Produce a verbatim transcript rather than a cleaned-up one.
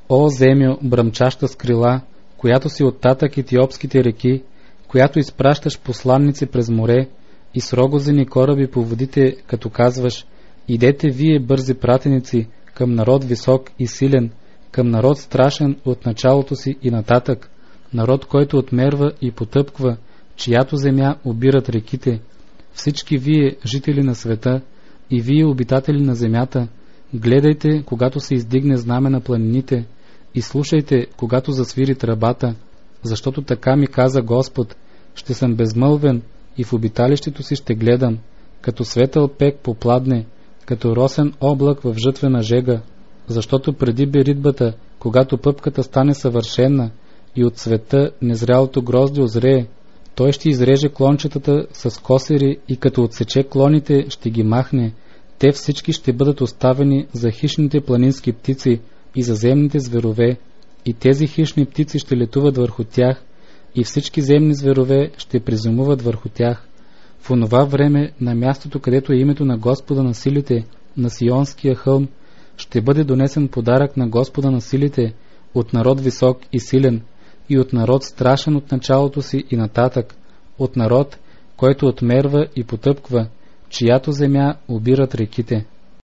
О, земю, бръмчаща с крила, която си от татък етиопските реки, която изпращаш посланници през море и с рогозени кораби по водите, като казваш: идете вие, бързи пратеници, към народ висок и силен, към народ страшен от началото си и нататък, народ, който отмерва и потъпква, чиято земя обират реките. Всички вие, жители на света, и вие, обитатели на земята, гледайте, когато се издигне знаме на планините, и слушайте, когато засвири тръбата, защото така ми каза Господ: ще съм безмълвен и в обиталището си ще гледам, като светъл пек попладне, като росен облак в жътвена жега, защото преди беритбата, когато пъпката стане съвършена и от цвета незрялото грозде озрее, той ще изреже клончетата с косери и като отсече клоните ще ги махне. Те всички ще бъдат оставени за хищните планински птици и за земните зверове, и тези хищни птици ще летуват върху тях, и всички земни зверове ще презумуват върху тях. В онова време, на мястото, където е името на Господа на силите, на Сионския хълм, ще бъде донесен подарък на Господа на силите, от народ висок и силен, и от народ страшен от началото си и нататък, от народ, който отмерва и потъпква, чиято земя обират реките.